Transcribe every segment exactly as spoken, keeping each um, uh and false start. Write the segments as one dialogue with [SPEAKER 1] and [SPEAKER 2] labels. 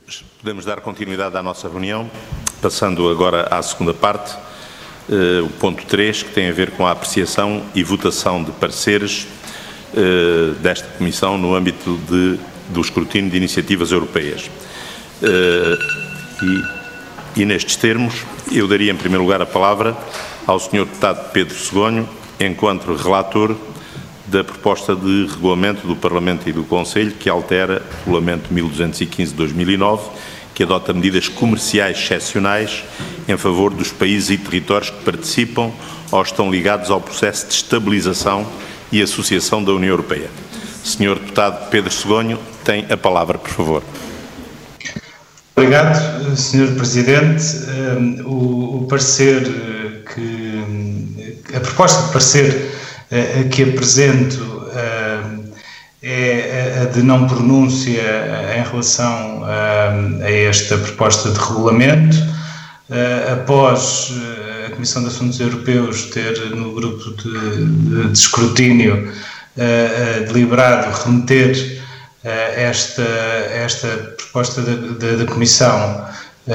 [SPEAKER 1] podemos dar continuidade à nossa reunião, passando agora à segunda parte, eh, o ponto três, que tem a ver com a apreciação e votação de pareceres eh, desta Comissão no âmbito de, do escrutínio de iniciativas europeias. Eh, e, e nestes termos, eu daria em primeiro lugar a palavra ao senhor Deputado Pedro Segonho, enquanto relator da proposta de regulamento do Parlamento e do Conselho que altera o Regulamento mil duzentos e quinze de dois mil e nove, que adota medidas comerciais excepcionais em favor dos países e territórios que participam ou estão ligados ao processo de estabilização e associação da União Europeia. senhor Deputado Pedro Segonho, tem a palavra, por favor.
[SPEAKER 2] Obrigado, senhor Presidente. O, o parecer que... a proposta de parecer que apresento é a de não pronúncia em relação a esta proposta de regulamento, após a Comissão de Assuntos Europeus ter, no grupo de, de, de escrutínio, deliberado remeter esta, esta proposta da, da Comissão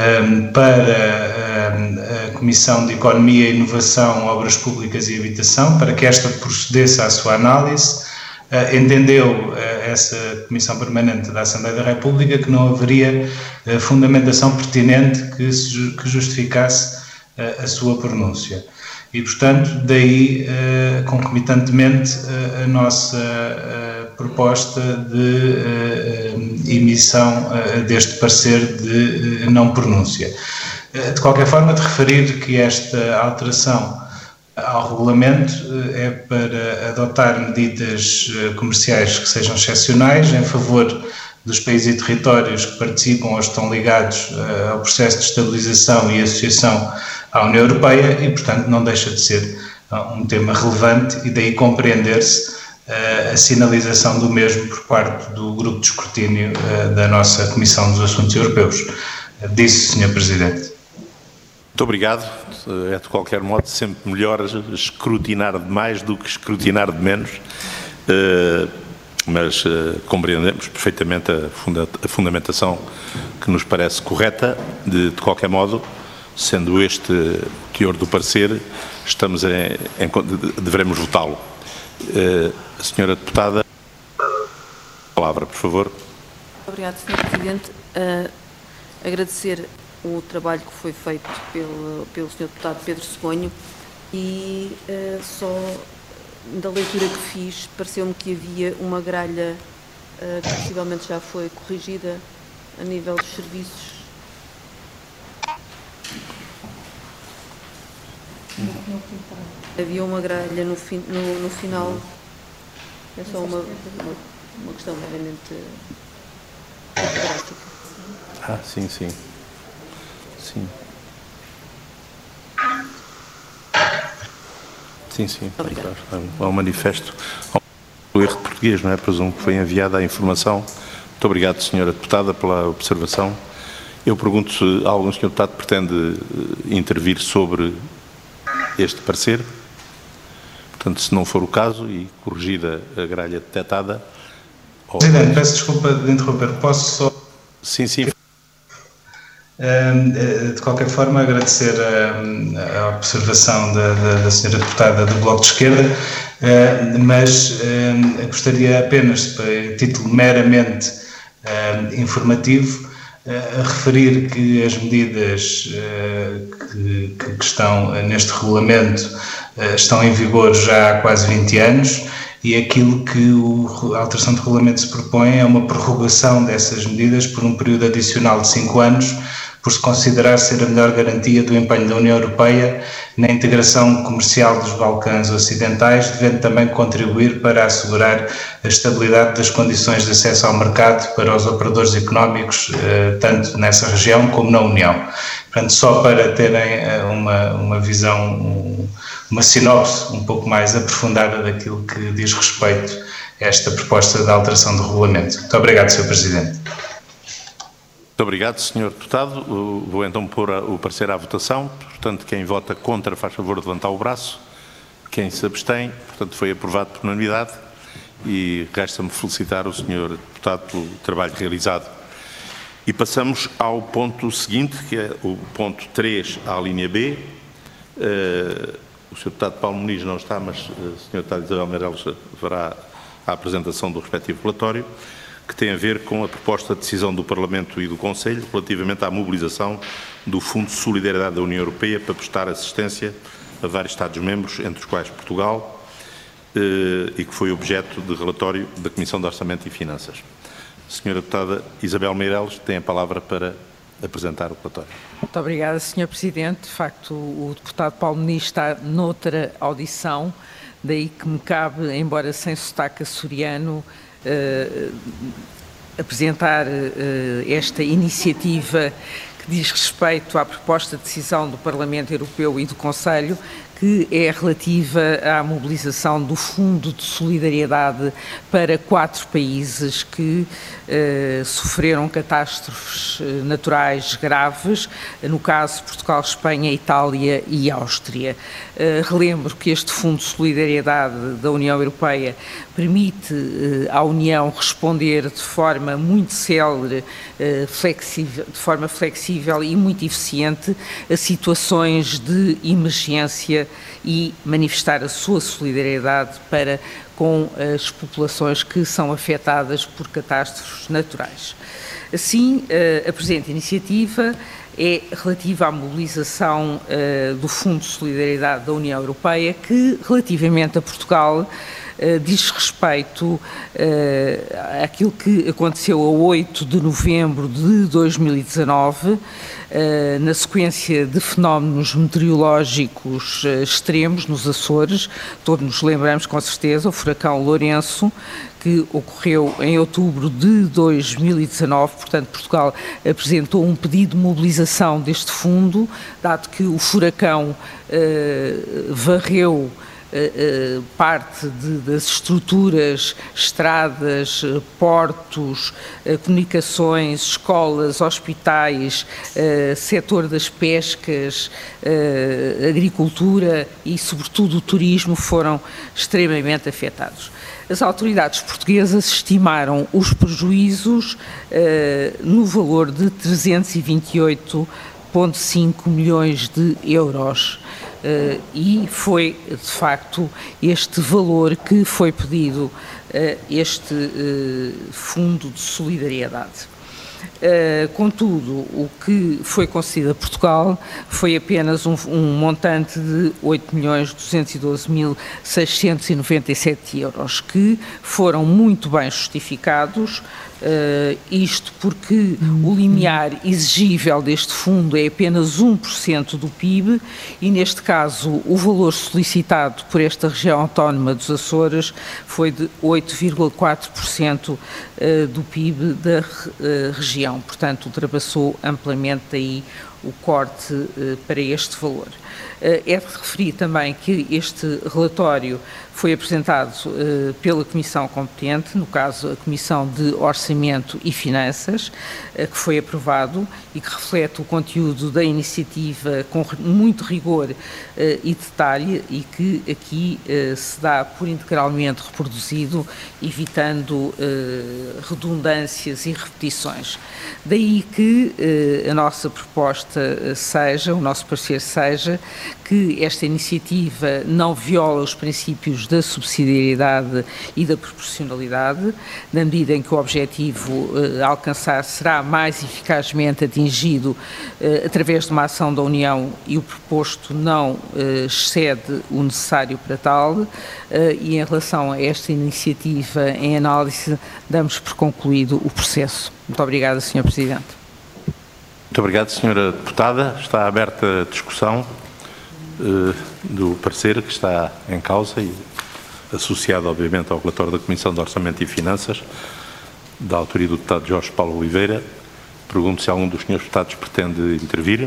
[SPEAKER 2] para a Comissão de Economia, Inovação, Obras Públicas e Habitação, para que esta procedesse à sua análise. Entendeu essa Comissão Permanente da Assembleia da República que não haveria fundamentação pertinente que, que justificasse a sua pronúncia. E, portanto, daí, concomitantemente, a nossa proposta de emissão deste parecer de não pronúncia. De qualquer forma, de referir que esta alteração ao regulamento é para adotar medidas comerciais que sejam excepcionais em favor dos países e territórios que participam ou estão ligados ao processo de estabilização e associação à União Europeia e, portanto, não deixa de ser um tema relevante e daí compreender-se a sinalização do mesmo por parte do grupo de escrutínio da nossa Comissão dos Assuntos Europeus. Disse, senhor Presidente.
[SPEAKER 1] Muito obrigado. É, de qualquer modo, sempre melhor escrutinar de mais do que escrutinar de menos, uh, mas uh, compreendemos perfeitamente a, funda a fundamentação que nos parece correta. De, de qualquer modo, sendo este o teor do parecer, estamos em, em, devemos votá-lo. Uh, a senhora Deputada, a palavra, por favor.
[SPEAKER 3] Obrigado, senhor Presidente. Uh, agradecer o trabalho que foi feito pelo, pelo senhor Deputado Pedro Segonho e uh, só da leitura que fiz pareceu-me que havia uma gralha uh, que possivelmente já foi corrigida a nível dos serviços. Havia uma gralha no, fi, no, no final, é só uma, uma, uma questão meramente prática.
[SPEAKER 1] Ah, sim, sim. Sim. Sim, sim.
[SPEAKER 3] Obrigado.
[SPEAKER 1] Há um manifesto. O erro de português, não é? Presumo que foi enviada a informação. Muito obrigado, senhora Deputada, pela observação. Eu pergunto se algum senhor Deputado pretende intervir sobre este parecer. Portanto, se não for o caso e corrigida a gralha detectada...
[SPEAKER 2] Presidente, peço desculpa de interromper. Posso só...
[SPEAKER 1] Sim, sim.
[SPEAKER 2] De qualquer forma, agradecer a, a observação da, da, da senhora Deputada do Bloco de Esquerda, mas gostaria apenas, para título meramente informativo, a referir que as medidas que, que estão neste regulamento estão em vigor já há quase vinte anos e aquilo que o, a alteração de regulamento se propõe é uma prorrogação dessas medidas por um período adicional de cinco anos, por se considerar ser a melhor garantia do empenho da União Europeia na integração comercial dos Balcãs Ocidentais, devendo também contribuir para assegurar a estabilidade das condições de acesso ao mercado para os operadores económicos, tanto nessa região como na União. Portanto, só para terem uma, uma visão, uma sinopse um pouco mais aprofundada daquilo que diz respeito a esta proposta de alteração do regulamento. Muito obrigado, senhor Presidente.
[SPEAKER 1] Muito obrigado, senhor Deputado. Vou então pôr o parecer à votação. Portanto, quem vota contra faz favor de levantar o braço. Quem se abstém, portanto, foi aprovado por unanimidade e resta-me felicitar o senhor Deputado pelo trabalho realizado. E passamos ao ponto seguinte, que é o ponto três, à linha B. Uh, o senhor Deputado Paulo Muniz não está, mas uh, o senhor Deputado Isabel Meireles fará a apresentação do respectivo relatório, que tem a ver com a proposta de decisão do Parlamento e do Conselho relativamente à mobilização do Fundo de Solidariedade da União Europeia para prestar assistência a vários Estados-membros, entre os quais Portugal, uh, e que foi objeto de relatório da Comissão de Orçamento e Finanças. Senhora Deputada Isabel Meireles tem a palavra para apresentar o relatório.
[SPEAKER 4] Muito obrigada, senhor Presidente. De facto, o deputado Paulo Muniz está noutra audição, daí que me cabe, embora sem sotaque açoriano, eh, apresentar eh, esta iniciativa que diz respeito à proposta de decisão do Parlamento Europeu e do Conselho, que é relativa à mobilização do Fundo de Solidariedade para quatro países que eh, sofreram catástrofes naturais graves, no caso Portugal, Espanha, Itália e Áustria. Eh, relembro que este Fundo de Solidariedade da União Europeia permite eh, à União responder de forma muito célere, eh, flexível, de forma flexível e muito eficiente a situações de emergência e manifestar a sua solidariedade para com as populações que são afetadas por catástrofes naturais. Assim, a presente iniciativa é relativa à mobilização do Fundo de Solidariedade da União Europeia, que, relativamente a Portugal, diz respeito uh, àquilo que aconteceu a oito de novembro de dois mil e dezanove, uh, na sequência de fenómenos meteorológicos uh, extremos nos Açores. Todos nos lembramos, com certeza, o furacão Lourenço, que ocorreu em outubro de dois mil e dezanove, portanto Portugal apresentou um pedido de mobilização deste fundo, dado que o furacão uh, varreu Uh, uh, parte de, das estruturas, estradas, uh, portos, uh, comunicações, escolas, hospitais, uh, setor das pescas, uh, agricultura e, sobretudo, o turismo foram extremamente afetados. As autoridades portuguesas estimaram os prejuízos uh, no valor de trezentos e vinte e oito vírgula cinco milhões de euros. Uh, e foi, de facto, este valor que foi pedido a uh, este uh, Fundo de Solidariedade. Uh, contudo, o que foi concedido a Portugal foi apenas um, um montante de oito milhões duzentos e doze mil seiscentos e noventa e sete euros, que foram muito bem justificados, uh, isto porque o limiar exigível deste fundo é apenas um por cento do P I B e, neste caso, o valor solicitado por esta região autónoma dos Açores foi de oito vírgula quatro por cento uh, do P I B da uh, região. Portanto, ultrapassou amplamente aí o corte uh, para este valor. Uh, é de referir também que este relatório foi apresentado uh, pela Comissão competente, no caso a Comissão de Orçamento e Finanças, uh, que foi aprovado e que reflete o conteúdo da iniciativa com muito rigor uh, e detalhe e que aqui uh, se dá por integralmente reproduzido, evitando uh, redundâncias e repetições. Daí que uh, a nossa proposta seja, o nosso parecer seja, que esta iniciativa não viola os princípios da subsidiariedade e da proporcionalidade, na medida em que o objetivo a alcançar será mais eficazmente atingido através de uma ação da União e o proposto não excede o necessário para tal, e em relação a esta iniciativa em análise, damos por concluído o processo. Muito obrigada, senhor Presidente.
[SPEAKER 1] Muito obrigado, senhora Deputada. Está aberta a discussão uh, do parecer que está em causa e associado, obviamente, ao relatório da Comissão de Orçamento e Finanças, da autoria do deputado Jorge Paulo Oliveira. Pergunto se algum dos senhores deputados pretende intervir.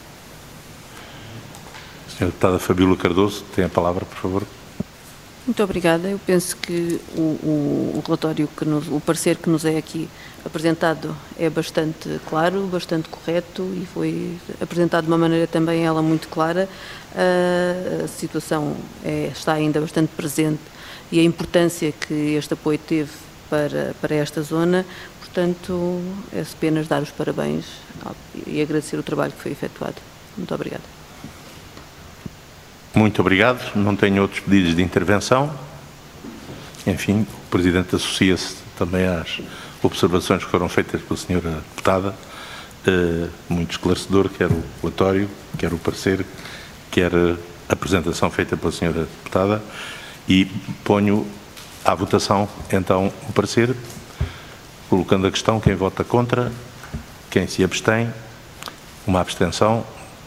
[SPEAKER 1] Senhora Deputada Fabíola Cardoso, tem a palavra, por favor.
[SPEAKER 3] Muito obrigada. Eu penso que o, o, o relatório, que nos, o parecer que nos é aqui apresentado é bastante claro, bastante correto e foi apresentado de uma maneira também ela muito clara. A situação é, está ainda bastante presente e a importância que este apoio teve para, para esta zona. Portanto, é apenas dar os parabéns e agradecer o trabalho que foi efetuado. Muito obrigada.
[SPEAKER 1] Muito obrigado. Não tenho outros pedidos de intervenção. Enfim, o Presidente associa-se também às observações que foram feitas pela senhora Deputada. Uh, muito esclarecedor, quer o relatório, quer o parecer, quer a apresentação feita pela senhora Deputada. E ponho à votação, então, o parecer, colocando a questão: quem vota contra, quem se abstém, uma abstenção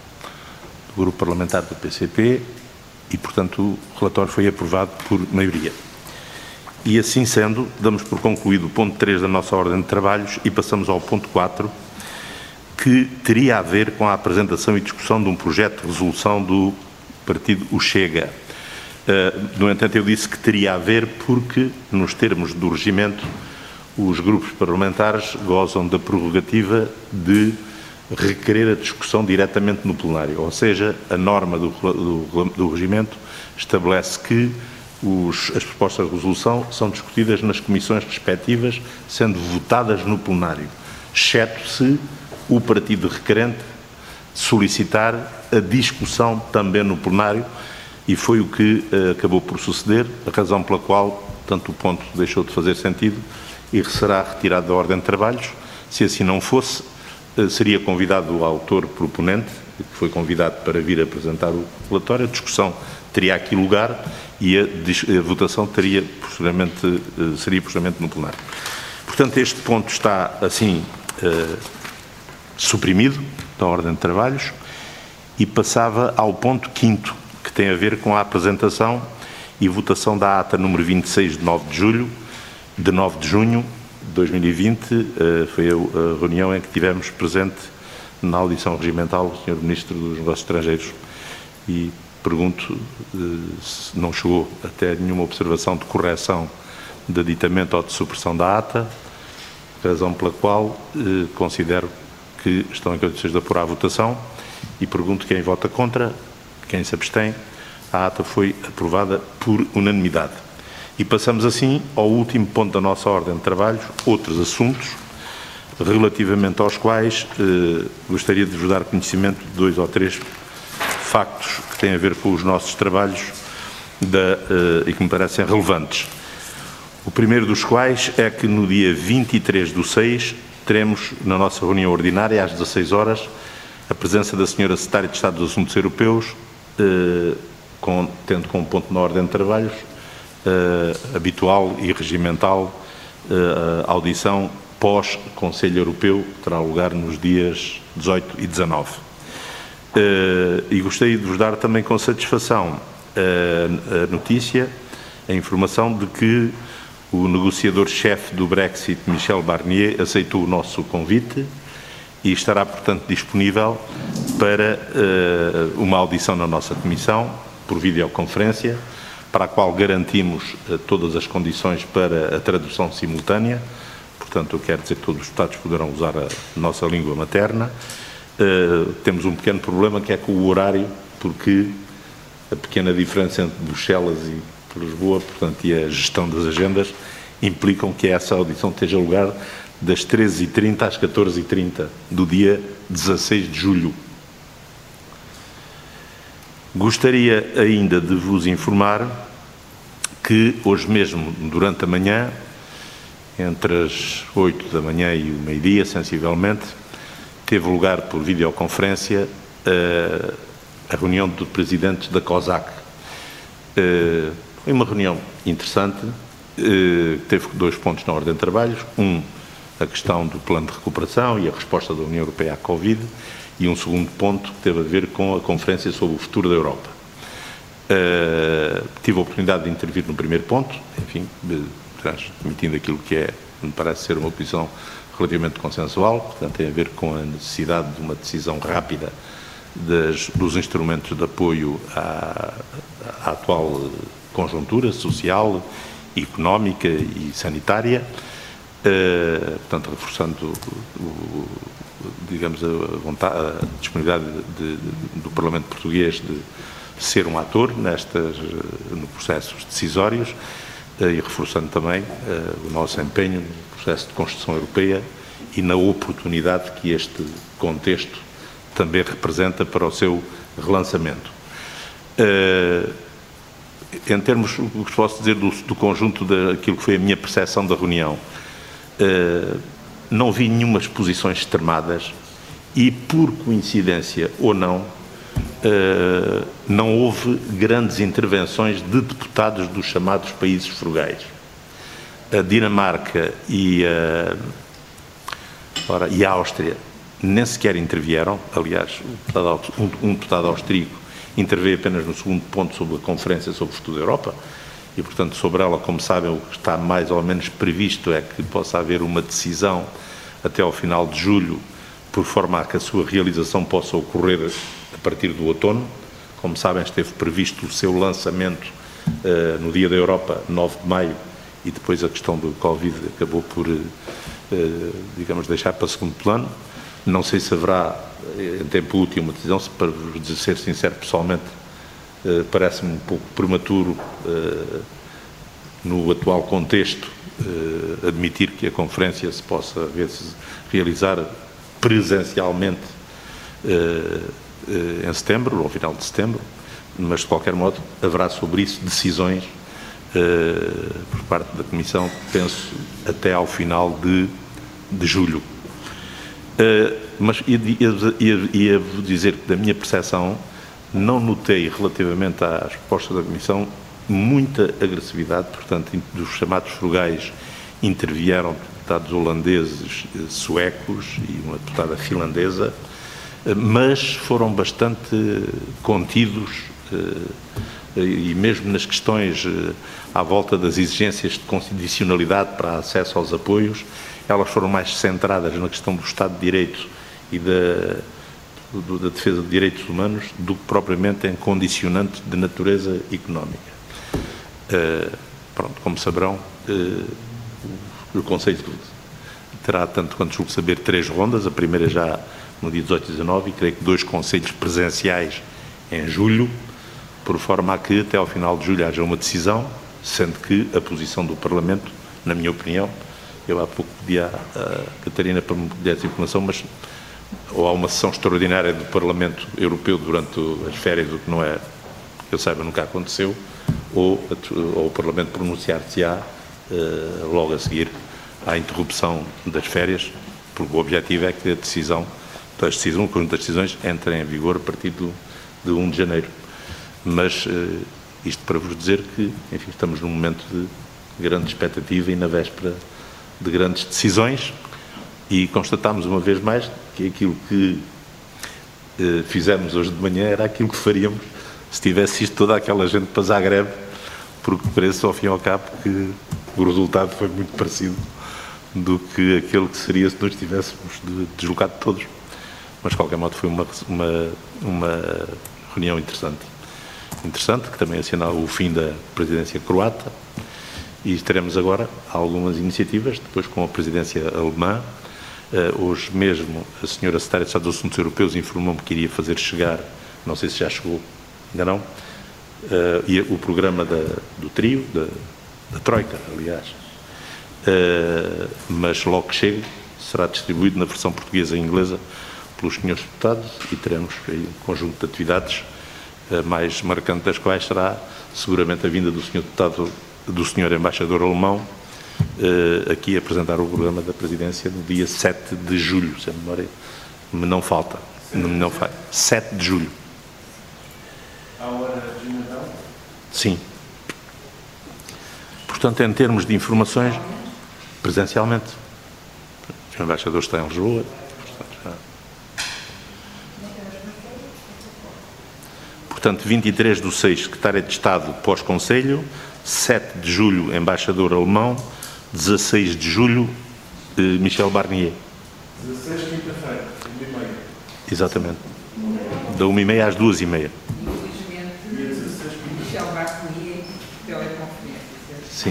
[SPEAKER 1] do Grupo Parlamentar do P C P e, portanto, o relatório foi aprovado por maioria. E, assim sendo, damos por concluído o ponto três da nossa ordem de trabalhos e passamos ao ponto quatro, que teria a ver com a apresentação e discussão de um projeto de resolução do partido O Chega. Uh, no entanto, eu disse que teria a ver porque, nos termos do regimento, os grupos parlamentares gozam da prerrogativa de requerer a discussão diretamente no plenário. Ou seja, a norma do, do, do regimento estabelece que os, as propostas de resolução são discutidas nas comissões respectivas, sendo votadas no plenário, exceto se o partido requerente solicitar a discussão também no plenário, e foi o que uh, acabou por suceder, a razão pela qual, tanto o ponto deixou de fazer sentido e será retirado da ordem de trabalhos. Se assim não fosse, uh, seria convidado o autor proponente, que foi convidado para vir apresentar o relatório, a discussão teria aqui lugar e a, a votação teria, posteriormente, uh, seria posteriormente no plenário. Portanto, este ponto está, assim, uh, suprimido da ordem de trabalhos e passava ao ponto quinto, que tem a ver com a apresentação e votação da ata número vinte e seis de nove de julho, de nove de junho de dois mil e vinte, foi a reunião em que tivemos presente na audição regimental o senhor Ministro dos Negócios Estrangeiros, e pergunto se não chegou até nenhuma observação de correção de aditamento ou de supressão da ata, razão pela qual considero que estão em condições de apurar a votação, e pergunto quem vota contra, quem se abstém. A ata foi aprovada por unanimidade. E passamos assim ao último ponto da nossa ordem de trabalhos, outros assuntos, relativamente aos quais eh, gostaria de vos dar conhecimento de dois ou três factos que têm a ver com os nossos trabalhos da, eh, e que me parecem relevantes. O primeiro dos quais é que no dia vinte e três do seis teremos, na nossa reunião ordinária, às dezasseis horas, a presença da senhora Secretária de Estado dos Assuntos Europeus, eh, com, tendo como ponto na ordem de trabalhos eh, habitual e regimental eh, a audição pós-Conselho Europeu, que terá lugar nos dias dezoito e dezanove. Eh, e gostaria de vos dar também com satisfação eh, a notícia, a informação de que o negociador-chefe do Brexit, Michel Barnier, aceitou o nosso convite e estará, portanto, disponível para uh, uma audição na nossa Comissão, por videoconferência, para a qual garantimos uh, todas as condições para a tradução simultânea. Portanto, eu quero dizer que todos os deputados poderão usar a nossa língua materna. Uh, temos um pequeno problema, que é com o horário, porque a pequena diferença entre Bruxelas e Lisboa, portanto, e a gestão das agendas, implicam que essa audição esteja lugar das treze e trinta às catorze e trinta do dia dezasseis de julho. Gostaria ainda de vos informar que hoje mesmo, durante a manhã, entre as oito da manhã e o meio-dia, sensivelmente, teve lugar por videoconferência a, a reunião dos presidentes da COSAC. Foi uma reunião interessante, teve dois pontos na ordem de trabalhos, um, a questão do plano de recuperação e a resposta da União Europeia à Covid, e um segundo ponto que teve a ver com a conferência sobre o futuro da Europa. Uh, tive a oportunidade de intervir no primeiro ponto, enfim, transmitindo aquilo que é, me parece ser uma posição relativamente consensual, portanto tem a ver com a necessidade de uma decisão rápida das, dos instrumentos de apoio à, à atual conjuntura social, económica e sanitária, uh, portanto reforçando o, o, digamos, a, vontade, a disponibilidade de, de, do Parlamento Português de ser um ator nestas, no processos decisórios, e reforçando também o nosso empenho no processo de construção europeia e na oportunidade que este contexto também representa para o seu relançamento. Em termos, o que posso dizer do, do conjunto daquilo que foi a minha percepção da reunião, não vi nenhumas posições extremadas e, por coincidência ou não, Uh, não houve grandes intervenções de deputados dos chamados países frugais. A Dinamarca e a, ora, e a Áustria nem sequer intervieram. Aliás, um, um deputado austríaco interveio apenas no segundo ponto sobre a Conferência sobre o Futuro da Europa e, portanto, sobre ela, como sabem, o que está mais ou menos previsto é que possa haver uma decisão até ao final de julho, por forma a que a sua realização possa ocorrer a partir do outono. Como sabem, esteve previsto o seu lançamento uh, no Dia da Europa, nove de maio, e depois a questão do Covid acabou por, uh, digamos, deixar para segundo plano. Não sei se haverá, em tempo útil, uma decisão, se, para ser sincero pessoalmente, uh, parece-me um pouco prematuro, uh, no atual contexto, uh, admitir que a conferência se possa ver -se realizar presencialmente uh, uh, em setembro, ou ao final de setembro, mas de qualquer modo haverá sobre isso decisões uh, por parte da Comissão, penso, até ao final de, de julho. Uh, mas ia, ia, ia dizer que, da minha percepção, não notei, relativamente às propostas da Comissão, muita agressividade. Portanto, dos chamados frugais intervieram deputados holandeses, suecos e uma deputada finlandesa, mas foram bastante contidos e mesmo nas questões à volta das exigências de condicionalidade para acesso aos apoios, elas foram mais centradas na questão do Estado de Direito e da, da defesa de direitos humanos do que propriamente em condicionantes de natureza económica. Uh, pronto, como saberão, uh, o Conselho terá, tanto quanto julgo saber, três rondas, a primeira já no dia dezoito e dezanove, e creio que dois conselhos presenciais em julho, por forma a que até ao final de julho haja uma decisão, sendo que a posição do Parlamento, na minha opinião, eu há pouco pedi à Catarina para me dar essa informação, mas ou há uma sessão extraordinária do Parlamento Europeu durante as férias, o que não é, que eu saiba, nunca aconteceu, ou, ou o Parlamento pronunciar-se-á uh, logo a seguir à interrupção das férias, porque o objetivo é que a decisão, as decisões, o conjunto das decisões entrem em vigor a partir do, de um de janeiro. Mas uh, isto para vos dizer que, enfim, estamos num momento de grande expectativa e na véspera de grandes decisões, e constatámos uma vez mais que aquilo que uh, fizemos hoje de manhã era aquilo que faríamos se tivesse isto toda aquela gente para Zagreb, porque parece, ao fim e ao cabo, que o resultado foi muito parecido do que aquele que seria se nós tivéssemos de, deslocado todos. Mas, de qualquer modo, foi uma, uma, uma reunião interessante. Interessante, que também assinala o fim da presidência croata, e teremos agora algumas iniciativas, depois com a presidência alemã. Uh, hoje mesmo, a senhora Secretária de Estado dos Assuntos Europeus informou-me que iria fazer chegar, não sei se já chegou, ainda não, uh, e o programa da, do trio, da, da Troika, aliás, uh, mas logo que chegue, será distribuído na versão portuguesa e inglesa pelos senhores deputados, e teremos aí um conjunto de atividades, uh, mais marcante das quais será seguramente a vinda do senhor deputado, do senhor embaixador alemão, uh, aqui a apresentar o programa da presidência no dia sete de julho, se a memória me não falta, não, não falta, sete de julho.
[SPEAKER 2] À hora de Natal?
[SPEAKER 1] Sim. Portanto, em termos de informações, presencialmente, o senhor embaixador está em Lisboa. Portanto, vinte e três do seis, Secretária de Estado pós-Conselho, sete de julho, embaixador alemão, dezasseis de julho, eh, Michel Barnier.
[SPEAKER 2] dezasseis, quinta-feira, uma e meia.
[SPEAKER 1] Exatamente. Da uma e meia às duas e meia.
[SPEAKER 4] Michel Barnier, teleconferência.
[SPEAKER 1] Sim.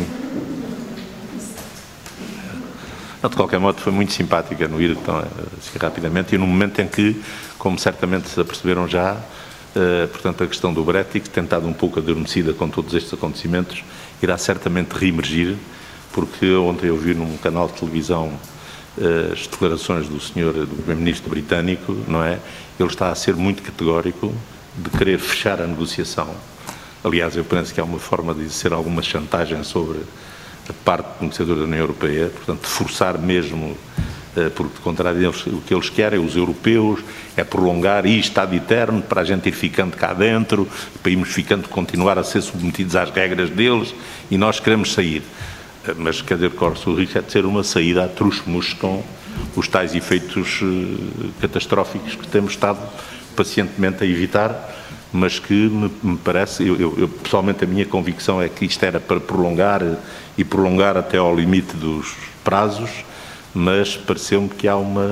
[SPEAKER 1] Não, de qualquer modo, foi muito simpática no ir tão, assim, rapidamente, e no momento em que, como certamente se aperceberam já, Uh, portanto, a questão do Brexit, tentado um pouco adormecida com todos estes acontecimentos, irá certamente reemergir, porque ontem eu vi num canal de televisão as declarações do senhor, do primeiro-ministro britânico, não é? Ele está a ser muito categórico de querer fechar a negociação. Aliás, eu penso que há uma forma de ser alguma chantagem sobre a parte negociadora da União Europeia, portanto, forçar mesmo, porque, de contrário deles, o que eles querem, os europeus, é prolongar isto ad eterno para a gente ir ficando cá dentro, para irmos ficando, continuar a ser submetidos às regras deles, e nós queremos sair. Mas, quer dizer, corre-se o risco é de ser uma saída a truxo-muxo com os tais efeitos uh, catastróficos que temos estado pacientemente a evitar, mas que me, me parece, eu, eu, eu, pessoalmente a minha convicção é que isto era para prolongar e prolongar até ao limite dos prazos, mas pareceu-me que há uma,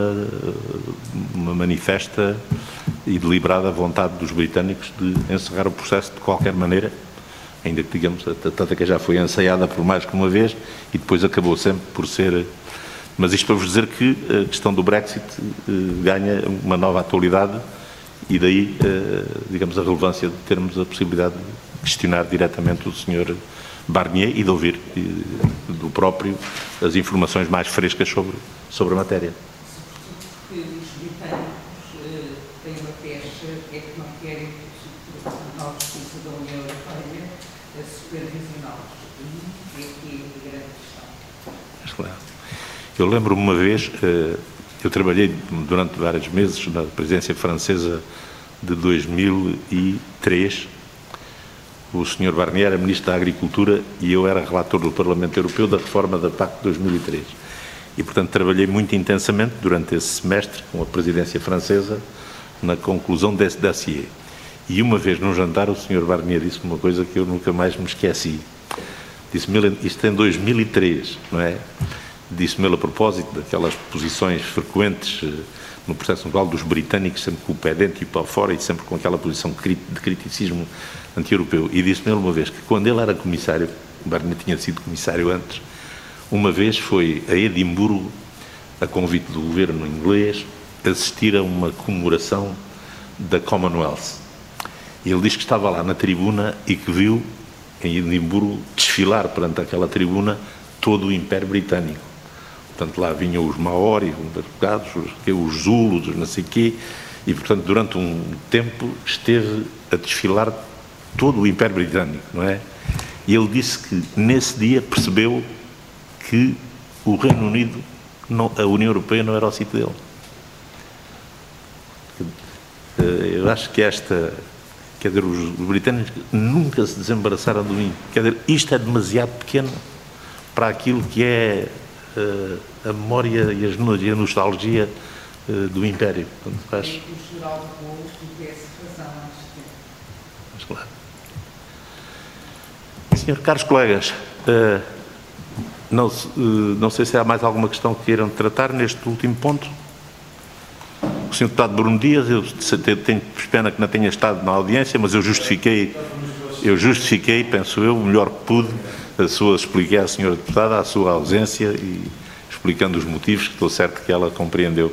[SPEAKER 1] uma manifesta e deliberada vontade dos britânicos de encerrar o processo de qualquer maneira, ainda que, digamos, a tática já foi ensaiada por mais que uma vez e depois acabou sempre por ser... Mas isto para vos dizer que a questão do Brexit eh, ganha uma nova atualidade e daí, eh, digamos, a relevância de termos a possibilidade de questionar diretamente o senhor Barnier e de ouvir eh, do próprio as informações mais frescas sobre, sobre a matéria.
[SPEAKER 4] Os britânicos têm uma pecha, é que não querem que o Tribunal de Justiça da União Europeia supervisional-os. E é que é a grande questão.
[SPEAKER 1] Claro. Eu lembro-me uma vez, eu trabalhei durante vários meses na presidência francesa de dois mil e três. O senhor Barnier era Ministro da Agricultura e eu era relator do Parlamento Europeu da reforma da P A C de dois mil e três. E, portanto, trabalhei muito intensamente durante esse semestre com a presidência francesa na conclusão desse dossiê. E uma vez num jantar o senhor Barnier disse-me uma coisa que eu nunca mais me esqueci. Disse-me, isto em dois mil e três, não é? Disse-me ele a propósito daquelas posições frequentes no processo natural dos britânicos, sempre com o pé dentro e o pé fora e sempre com aquela posição de criticismo anti-europeu. E disse-me ele uma vez que quando ele era comissário, o Barnier tinha sido comissário antes, uma vez foi a Edimburgo, a convite do governo inglês, assistir a uma comemoração da Commonwealth. E ele diz que estava lá na tribuna e que viu em Edimburgo desfilar perante aquela tribuna todo o Império Britânico. Portanto, lá vinham os Maori, os Portugados, os Zulus, não sei o quê, e, portanto, durante um tempo esteve a desfilar todo o Império Britânico, não é? E ele disse que, nesse dia, percebeu que o Reino Unido, não, a União Europeia, não era o sítio dele. Eu acho que esta... Quer dizer, os britânicos nunca se desembaraçaram do mim. Quer dizer, isto é demasiado pequeno para aquilo que é uh, a memória e a nostalgia uh, do Império. Portanto, acho...
[SPEAKER 4] É que o geral de Gaulle tivesse razão antes de tempo.
[SPEAKER 1] Mas, claro. Senhor, caros colegas, uh, não, uh, não sei se há mais alguma questão que queiram tratar neste último ponto. O senhor Deputado Bruno Dias, eu tenho pena que não tenha estado na audiência, mas eu justifiquei, eu justifiquei, penso eu, o melhor que pude, a sua, expliquei à senhora Deputada a sua ausência e explicando os motivos, que estou certo que ela compreendeu.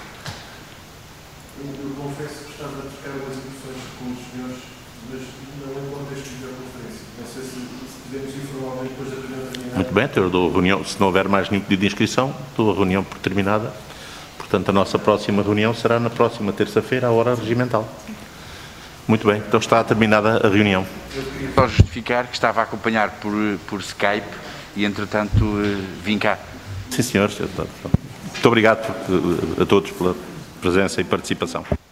[SPEAKER 5] Eu confesso que estava a trocar as impressões com os senhores, mas não é bom ter escrito a conferência. Não sei se, se podemos informalmente depois da reunião terminada.
[SPEAKER 1] Muito bem, eu dou a reunião, se não houver mais nenhum pedido de inscrição, dou a reunião por terminada. Portanto, a nossa próxima reunião será na próxima terça-feira, à hora regimental. Muito bem, então está terminada a reunião.
[SPEAKER 6] Eu queria só justificar que estava a acompanhar por, por Skype e, entretanto, vim cá.
[SPEAKER 1] Sim, senhor. Muito obrigado a todos pela presença e participação.